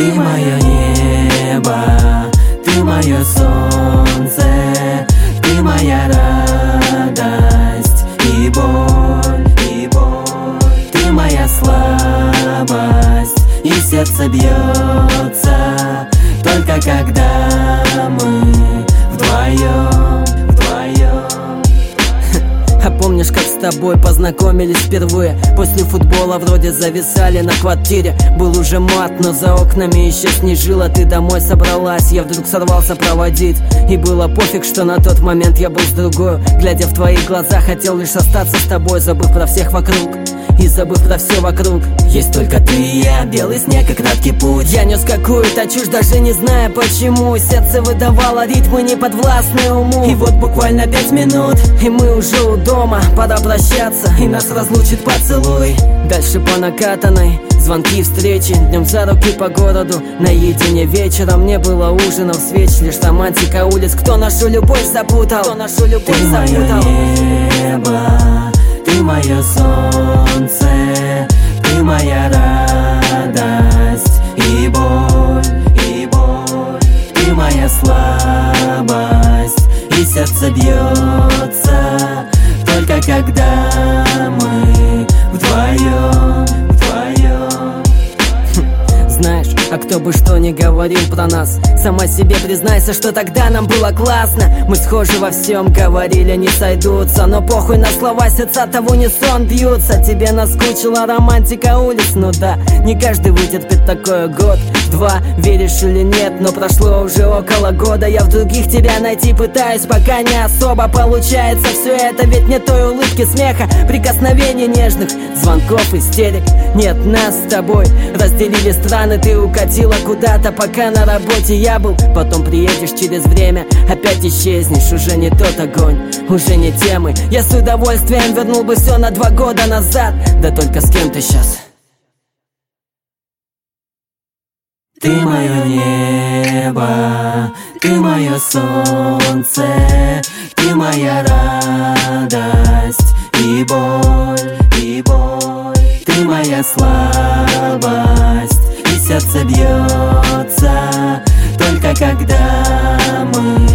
Ты мое небо, ты мое солнце, ты моя радость и боль, и боль. Ты моя слабость, и сердце бьется только когда мы вдвоем, вдвоем. А помнишь, как с тобой познакомились впервые? После футбола вроде зависали на квартире. Был уже мат, но за окнами еще снежило. Ты домой собралась, я вдруг сорвался проводить. И было пофиг, что на тот момент я был с другой. Глядя в твои глаза, хотел лишь остаться с тобой, забыв про всех вокруг и забыв про все вокруг. Есть только ты и я, белый снег и краткий путь. Я нес какую-то чушь, даже не зная почему. Сердце выдавало ритмы, не подвластные уму. И вот буквально 5 минут, и мы уже у дома, пора прощаться, и нас разлучит поцелуй. Дальше по накатанной, звонки, встречи, днем за руки по городу. Наедине вечером не было ужинов, свеч, лишь романтика улиц. Кто нашу любовь запутал? Кто нашу любовь запутал? Ты мое небо, ты мое солнце, ты моя радость и боль, и боль. Ты моя слабость, и сердце бьется только когда мы вдвоем, вдвоем. Знаешь, а кто бы что ни говорил про нас, сама себе признайся, что тогда нам было классно. Мы схожи во всем, говорили, не сойдутся, но похуй на слова, сердца того не сон бьются. Тебе наскучила романтика улиц, ну да, не каждый вытерпит такое год, два, веришь или нет, но прошло уже около года. Я в других тебя найти пытаюсь, пока не особо получается все это. Ведь не той улыбки, смеха, прикосновений нежных, звонков, истерик. Нет, нас с тобой разделили страны. Ты укатила куда-то, пока на работе я был. Потом приедешь через время, опять исчезнешь. Уже не тот огонь, уже не темы. Я с удовольствием вернул бы все на 2 года назад. Да только с кем ты сейчас? Ты мое небо, ты мое солнце, ты моя радость и боль, и боль. Ты моя слабость, и сердце бьется только когда мы